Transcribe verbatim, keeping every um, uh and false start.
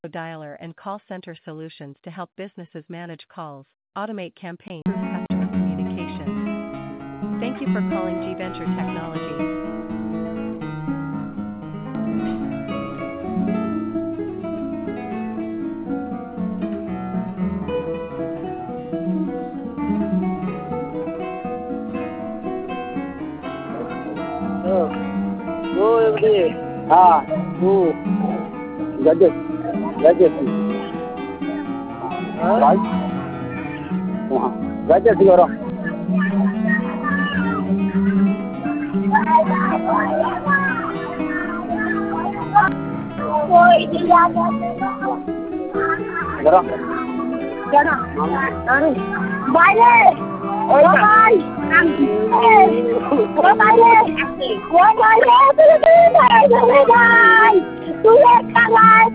dialer and call center solutions to help businesses manage calls, automate campaigns, and customer communications. Thank you for calling G Venture Technology. वो ये हाँ वो गजब गजब हाँ गजब सी करो करो Jangan, jangan. Balik. Oh, bye. Oh, balik. Oh, balik. Bye. Bye. Bye. Bye. Bye.